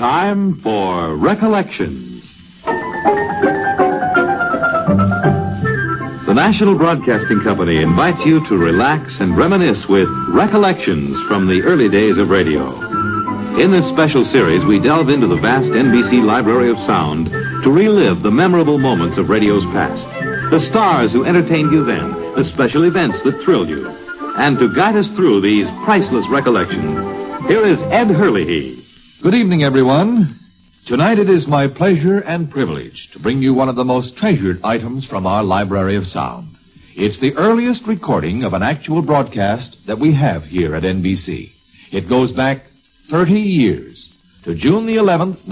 Time for Recollections. The National Broadcasting Company invites you to relax and reminisce with Recollections from the early days of radio. In this special series, we delve into the vast NBC Library of Sound to relive the memorable moments of radio's past, the stars who entertained you then, the special events that thrilled you. And to guide us through these priceless recollections, here is Ed Hurley. Good evening, everyone. Tonight it is my pleasure and privilege to bring you one of the most treasured items from our Library of Sound. It's the earliest recording of an actual broadcast that we have here at NBC. It goes back 30 years to June the 11th,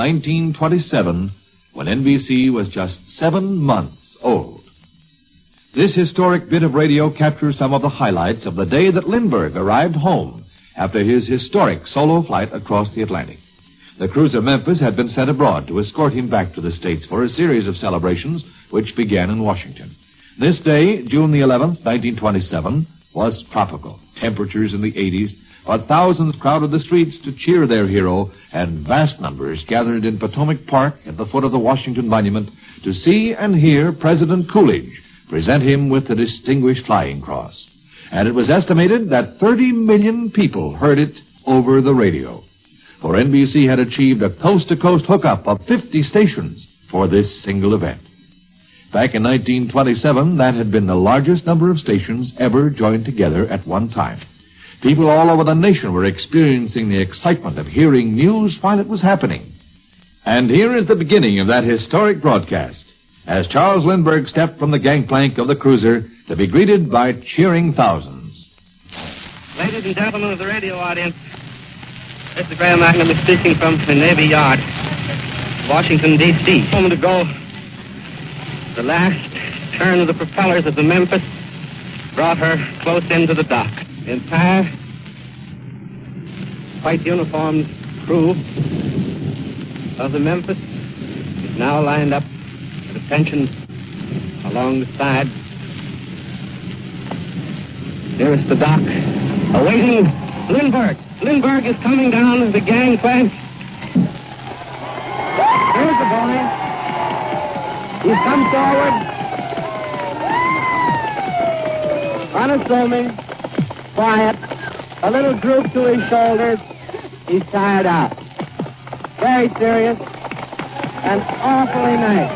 1927, when NBC was just 7 months old. This historic bit of radio captures some of the highlights of the day that Lindbergh arrived home after his historic solo flight across the Atlantic. The cruiser Memphis had been sent abroad to escort him back to the States for a series of celebrations which began in Washington. This day, June the 11th, 1927, was tropical. Temperatures in the 80s, but thousands crowded the streets to cheer their hero, and vast numbers gathered in Potomac Park at the foot of the Washington Monument to see and hear President Coolidge present him with the Distinguished Flying Cross. And it was estimated that 30 million people heard it over the radio. For NBC had achieved a coast-to-coast hookup of 50 stations for this single event. Back in 1927, that had been the largest number of stations ever joined together at one time. People all over the nation were experiencing the excitement of hearing news while it was happening. And here is the beginning of that historic broadcast, as Charles Lindbergh stepped from the gangplank of the cruiser to be greeted by cheering thousands. Ladies and gentlemen of the radio audience, Mr. Graham Magnum is speaking from the Navy Yard, Washington, D.C. A moment ago, the last turn of the propellers of the Memphis brought her close into the dock. The entire white uniformed crew of the Memphis is now lined up at attention along the side nearest the dock, awaiting Lindbergh. Lindbergh is coming down the gangplank. There's the boy. He's come forward. Unassuming, quiet, a little droop to his shoulders. He's tired out. Very serious and awfully nice.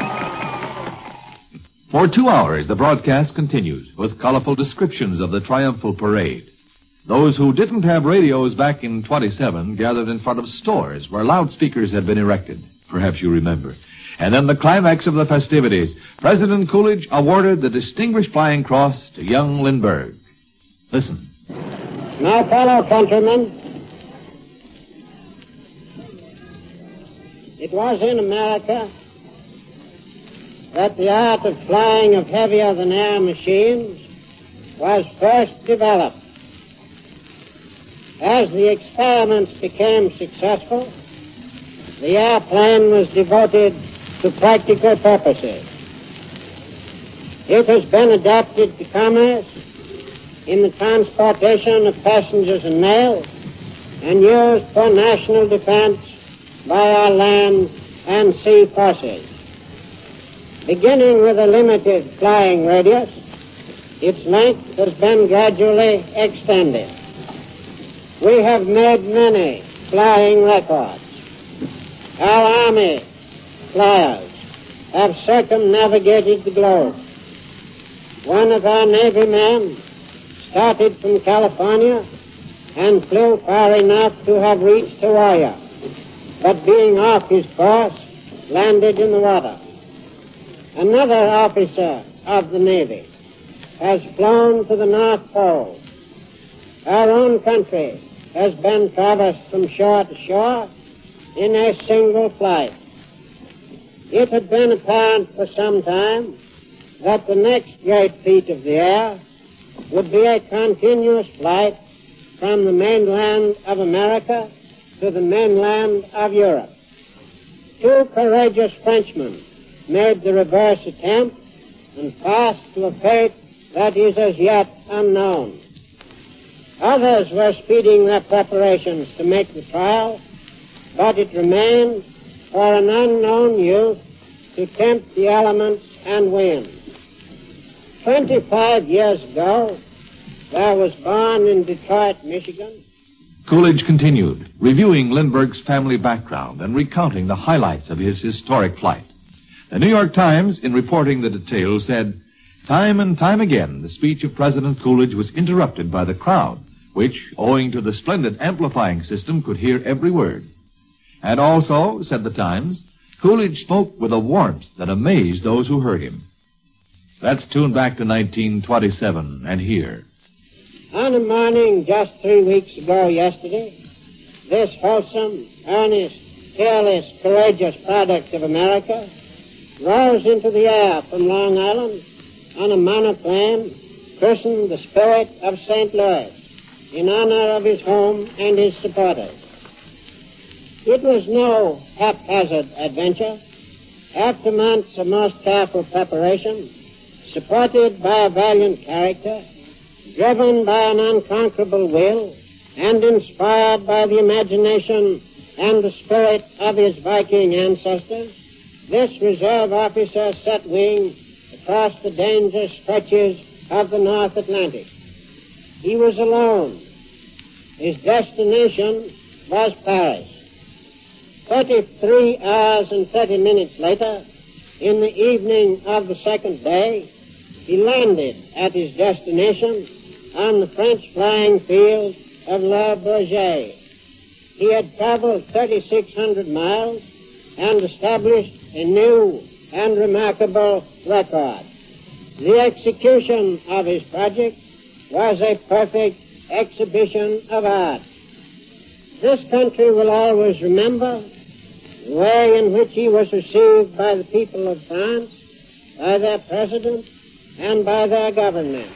For 2 hours, the broadcast continued with colorful descriptions of the triumphal parade. Those who didn't have radios back in 27 gathered in front of stores where loudspeakers had been erected. Perhaps you remember. And then the climax of the festivities. President Coolidge awarded the Distinguished Flying Cross to young Lindbergh. Listen. My fellow countrymen, it was in America that the art of flying of heavier-than-air machines was first developed. As the experiments became successful, the airplane was devoted to practical purposes. It has been adapted to commerce in the transportation of passengers and mail and used for national defense by our land and sea forces. Beginning with a limited flying radius, its length has been gradually extended. We have made many flying records. Our Army flyers have circumnavigated the globe. One of our Navy men started from California and flew far enough to have reached Hawaii, but being off his course, landed in the water. Another officer of the Navy has flown to the North Pole. Our own country has been traversed from shore to shore in a single flight. It had been apparent for some time that the next great feat of the air would be a continuous flight from the mainland of America to the mainland of Europe. Two courageous Frenchmen made the reverse attempt and passed to a fate that is as yet unknown. Others were speeding their preparations to make the trial but it remained for an unknown youth to tempt the elements and win. 25 years ago, I was born in Detroit, Michigan. Coolidge continued, reviewing Lindbergh's family background and recounting the highlights of his historic flight. The New York Times, in reporting the details, said, time and time again, the speech of President Coolidge was interrupted by the crowd, which, owing to the splendid amplifying system, could hear every word. And also, said the Times, Coolidge spoke with a warmth that amazed those who heard him. Let's tune back to 1927 and hear. On a morning just 3 weeks ago yesterday, this wholesome, earnest, fearless, courageous product of America rose into the air from Long Island on a monoplane christened the Spirit of St. Louis in honor of his home and his supporters. It was no haphazard adventure. After months of most careful preparation, supported by a valiant character, driven by an unconquerable will, and inspired by the imagination and the spirit of his Viking ancestors, this reserve officer set wing across the dangerous stretches of the North Atlantic. He was alone. His destination was Paris. 33 hours and 30 minutes later, in the evening of the second day, he landed at his destination on the French flying field of Le Bourget. He had traveled 3,600 miles and established a new and remarkable record. The execution of his project was a perfect exhibition of art. This country will always remember the way in which he was received by the people of France, by their president, and by their government.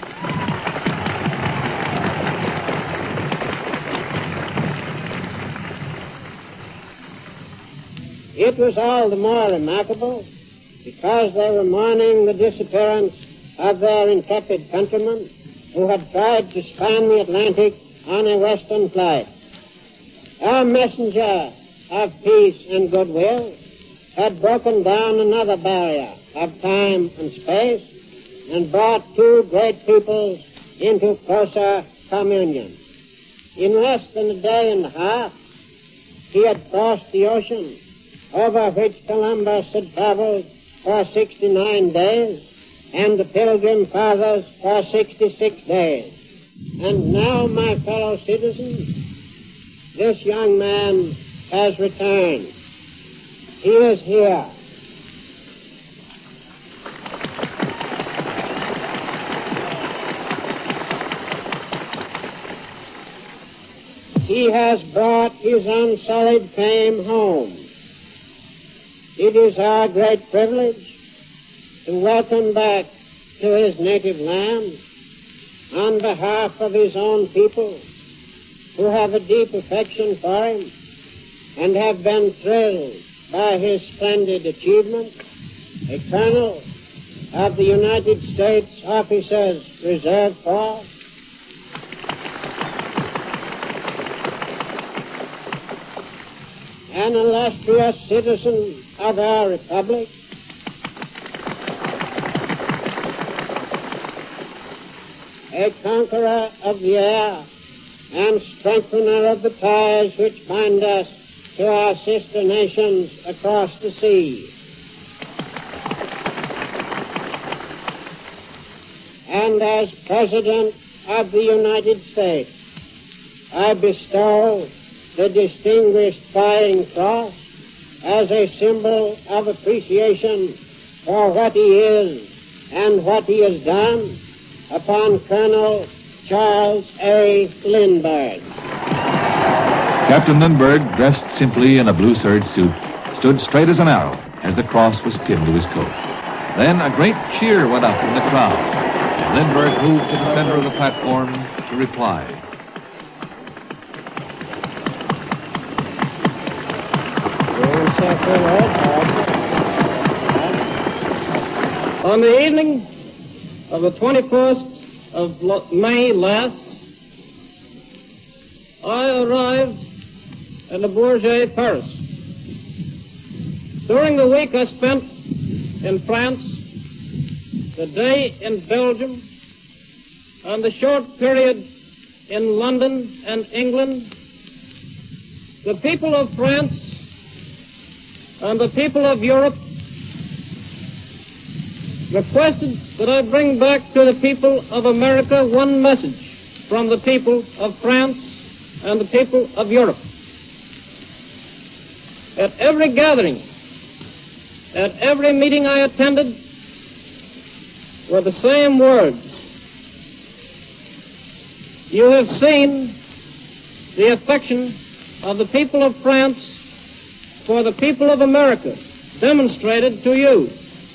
It was all the more remarkable because they were mourning the disappearance of their intrepid countrymen who had tried to span the Atlantic on a western flight. Our messenger of peace and goodwill had broken down another barrier of time and space and brought two great peoples into closer communion. In less than a day and a half, he had crossed the ocean over which Columbus had traveled for 69 days and the Pilgrim Fathers for 66 days. And now, my fellow citizens, this young man has returned. He is here. He has brought his unsullied fame home. It is our great privilege to welcome back to his native land on behalf of his own people who have a deep affection for him and have been thrilled by his splendid achievement, a colonel of the United States Officers Reserve Corps, an illustrious citizen of our republic, a conqueror of the air and strengthener of the ties which bind us to our sister nations across the sea. And as President of the United States, I bestow the Distinguished Flying Cross as a symbol of appreciation for what he is and what he has done upon Colonel Charles A. Lindbergh. Captain Lindbergh, dressed simply in a blue serge suit, stood straight as an arrow as the cross was pinned to his coat. Then a great cheer went up in the crowd. Lindbergh moved to the center of the platform to reply. On the evening of the 21st of May last, I arrived and the Bourget Paris. During the week I spent in France, the day in Belgium, and the short period in London and England, the people of France and the people of Europe requested that I bring back to the people of America one message from the people of France and the people of Europe. At every gathering, at every meeting I attended, were the same words. You have seen the affection of the people of France for the people of America demonstrated to you.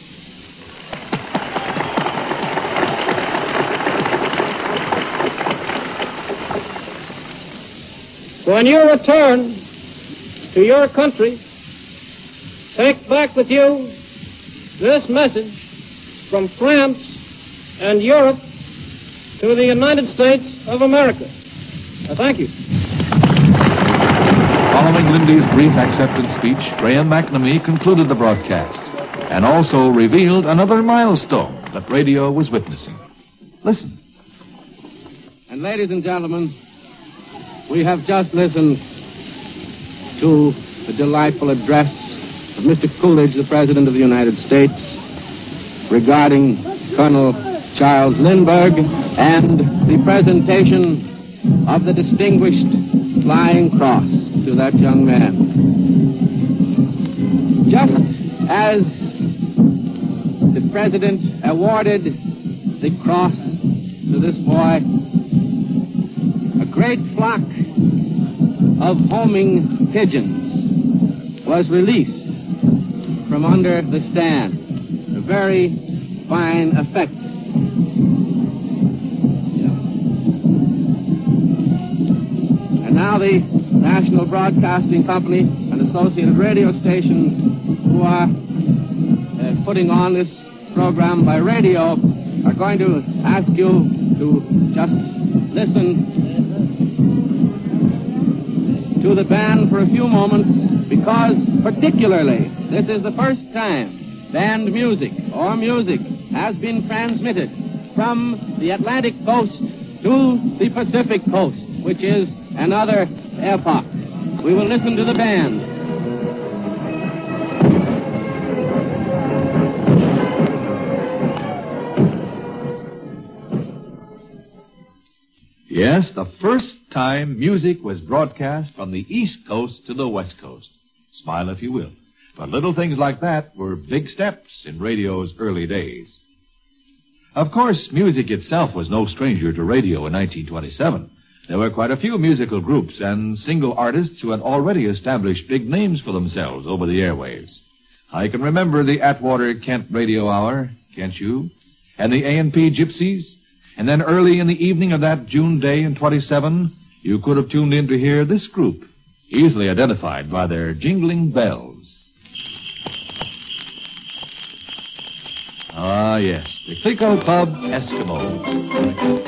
When you return to your country, take back with you this message from France and Europe to the United States of America. Thank you. Following Lindy's brief acceptance speech, Graham McNamee concluded the broadcast and also revealed another milestone that radio was witnessing. Listen. And ladies and gentlemen, we have just listened to the delightful address of Mr. Coolidge, the President of the United States, regarding Colonel Charles Lindbergh and the presentation of the Distinguished Flying Cross to that young man. Just as the President awarded the cross to this boy, a great flock of homing pigeons was released from under the stand. A very fine effect. And now the National Broadcasting Company and associated radio stations who are putting on this program by radio are going to ask you to just listen to the band for a few moments, because particularly this is the first time band music or music has been transmitted from the Atlantic coast to the Pacific coast, which is another epoch. We will listen to the band. Yes, the first time music was broadcast from the East Coast to the West Coast. Smile if you will. But little things like that were big steps in radio's early days. Of course, music itself was no stranger to radio in 1927. There were quite a few musical groups and single artists who had already established big names for themselves over the airwaves. I can remember the Atwater Kent Radio Hour, can't you? And the A&P Gypsies. And then early in the evening of that June day in 27, you could have tuned in to hear this group, easily identified by their jingling bells. Ah, yes, the Clicquot Pub Eskimo.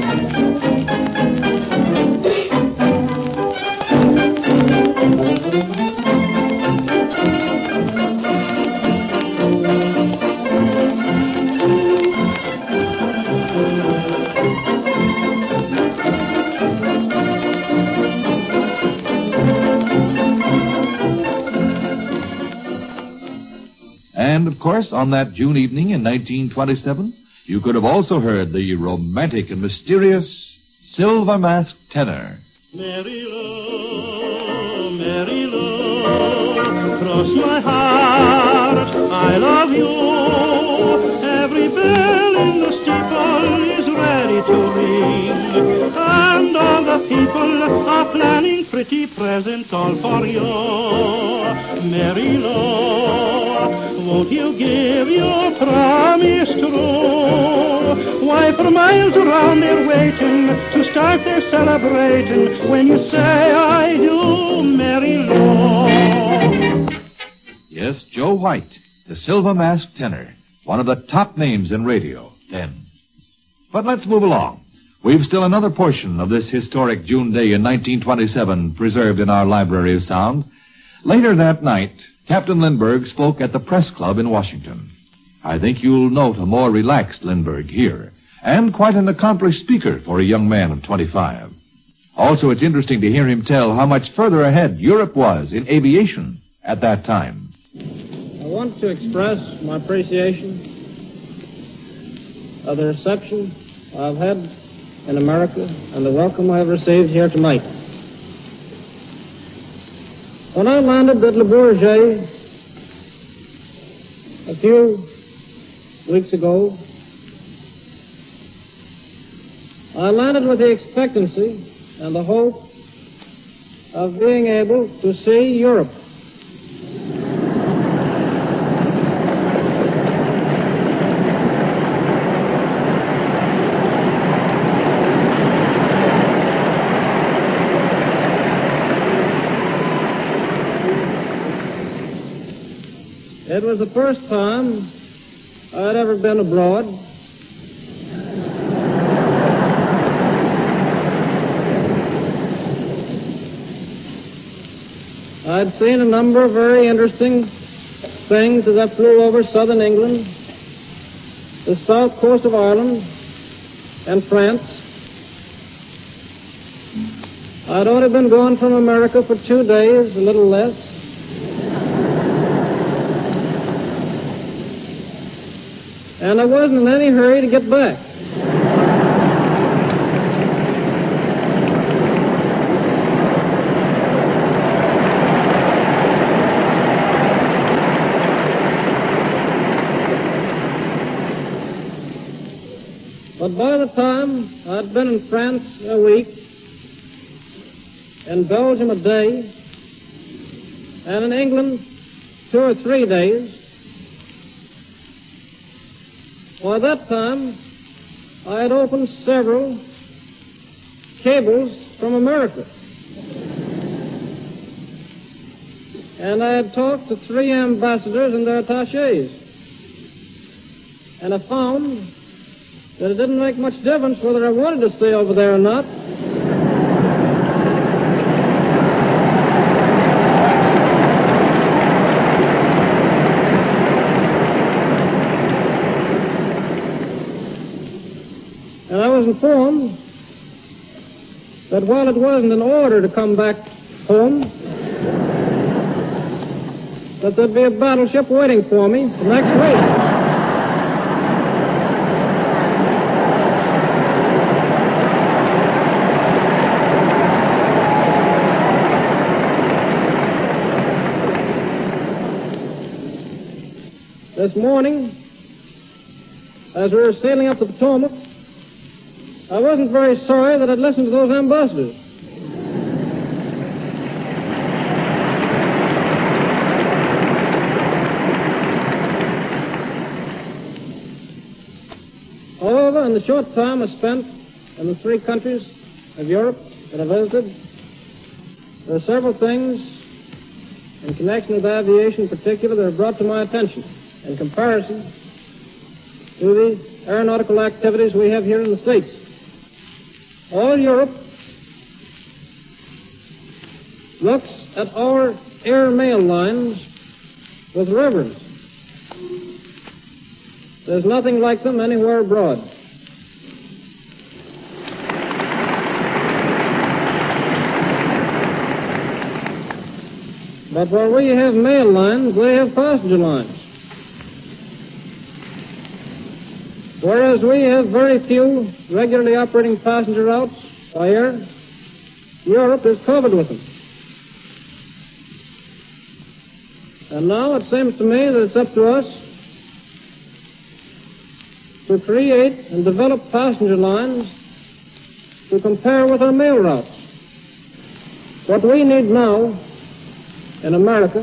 And, of course, on that June evening in 1927, you could have also heard the romantic and mysterious Silver Masked Tenor. Mary Lou, cross my heart, I love you. Every bell in the steeple is ready to ring, and all the people are planning pretty presents all for you. Mary Lou, won't you give your promise true? Why, for miles around they're waiting to start their celebrating when you say I do, Mary Lou. Yes, Joe White, the Silver Masked Tenor, one of the top names in radio then. But let's move along. We've still another portion of this historic June day in 1927 preserved in our Library of Sound. Later that night, Captain Lindbergh spoke at the Press Club in Washington. I think you'll note a more relaxed Lindbergh here, and quite an accomplished speaker for a young man of 25. Also, it's interesting to hear him tell how much further ahead Europe was in aviation at that time. I want to express my appreciation of the reception I've had in America and the welcome I have received here tonight. When I landed at Le Bourget a few weeks ago, I landed with the expectancy and the hope of being able to see Europe. It was the first time I'd ever been abroad. I'd seen a number of very interesting things as I flew over southern England, the south coast of Ireland, and France. I'd only been gone from America for 2 days, a little less. And I wasn't in any hurry to get back. But by the time I'd been in France a week, in Belgium a day, and in England 2 or 3 days, by that time I had opened several cables from America. And I had talked to 3 ambassadors and their attaches. And I found that it didn't make much difference whether I wanted to stay over there or not. And I was informed that while it wasn't an order to come back home, that there'd be a battleship waiting for me the next week. This morning, as we were sailing up the Potomac, I wasn't very sorry that I'd listened to those ambassadors. However, in the short time I spent in the 3 countries of Europe that I visited, there are several things in connection with aviation in particular that are brought to my attention in comparison to the aeronautical activities we have here in the States. All Europe looks at our air mail lines with reverence. There's nothing like them anywhere abroad. But while we have mail lines, they have passenger lines. Whereas we have very few regularly operating passenger routes by air, Europe is covered with them. And now it seems to me that it's up to us to create and develop passenger lines to compare with our mail routes. What we need now in America,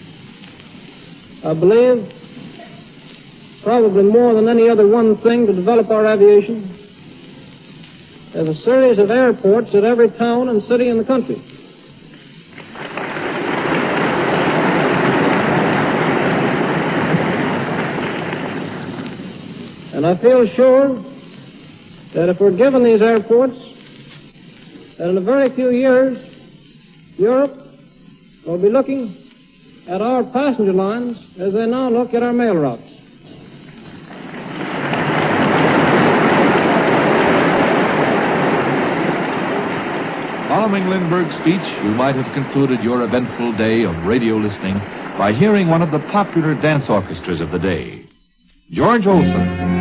I believe, probably more than any other one thing to develop our aviation, is a series of airports at every town and city in the country. And I feel sure that if we're given these airports, that in a very few years, Europe will be looking at our passenger lines as they now look at our mail routes. Following Lindbergh's speech, you might have concluded your eventful day of radio listening by hearing one of the popular dance orchestras of the day, George Olsen.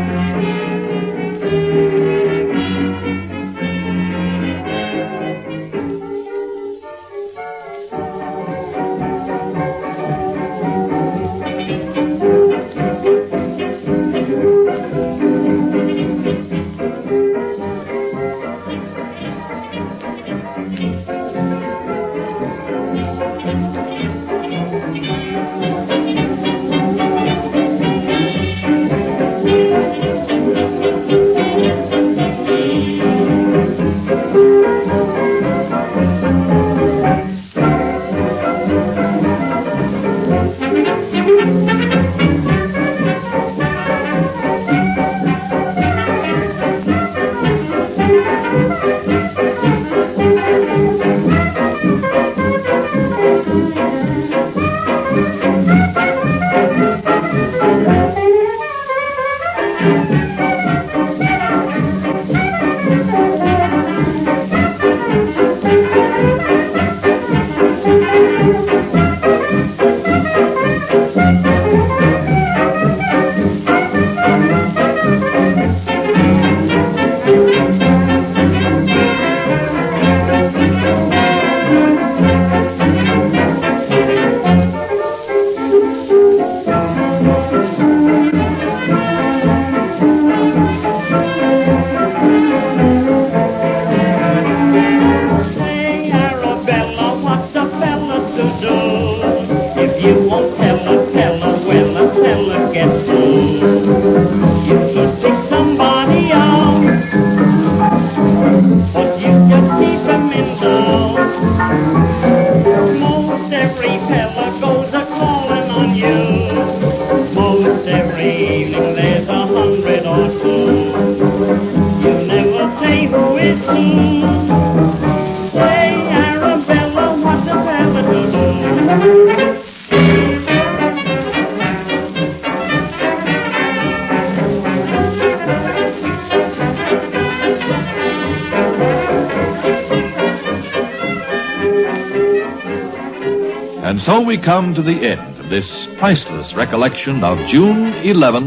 And so we come to the end of this priceless recollection of June 11,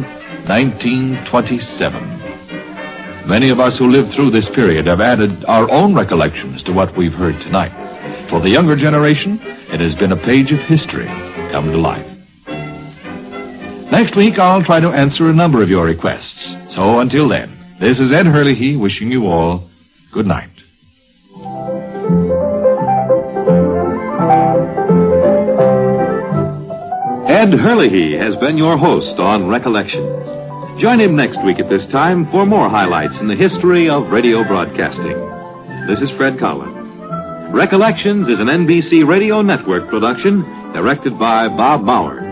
1927. Many of us who lived through this period have added our own recollections to what we've heard tonight. For the younger generation, it has been a page of history come to life. Next week, I'll try to answer a number of your requests. So until then, this is Ed Hurley wishing you all good night. Ed Hurley has been your host on Recollections. Join him next week at this time for more highlights in the history of radio broadcasting. This is Fred Collins. Recollections is an NBC Radio Network production directed by Bob Maurer.